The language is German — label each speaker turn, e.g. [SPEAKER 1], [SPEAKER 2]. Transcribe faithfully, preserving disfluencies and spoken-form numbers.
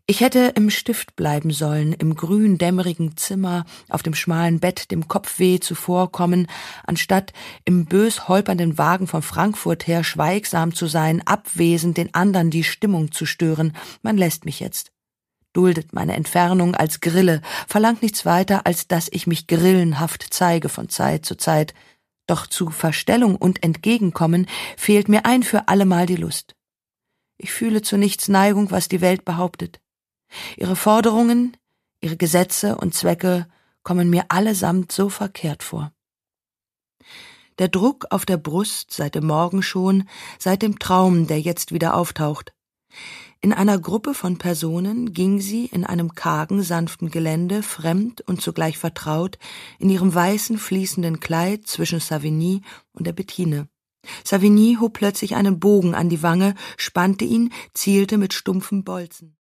[SPEAKER 1] Ich hätte im Stift bleiben sollen, im grün dämmerigen Zimmer, auf dem schmalen Bett dem Kopfweh zuvorkommen, anstatt im bös holpernden Wagen von Frankfurt her schweigsam zu sein, abwesend den andern die Stimmung zu stören. Man lässt mich jetzt. Duldet meine Entfernung als Grille, verlangt nichts weiter, als dass ich mich grillenhaft zeige von Zeit zu Zeit. Doch zu Verstellung und Entgegenkommen fehlt mir ein für allemal die Lust. Ich fühle zu nichts Neigung, was die Welt behauptet. Ihre Forderungen, ihre Gesetze und Zwecke kommen mir allesamt so verkehrt vor. Der Druck auf der Brust seit dem Morgen schon, seit dem Traum, der jetzt wieder auftaucht. In einer Gruppe von Personen ging sie in einem kargen, sanften Gelände, fremd und zugleich vertraut, in ihrem weißen, fließenden Kleid zwischen Savigny und der Bettine. Savigny hob plötzlich einen Bogen an die Wange, spannte ihn, zielte mit stumpfem Bolzen.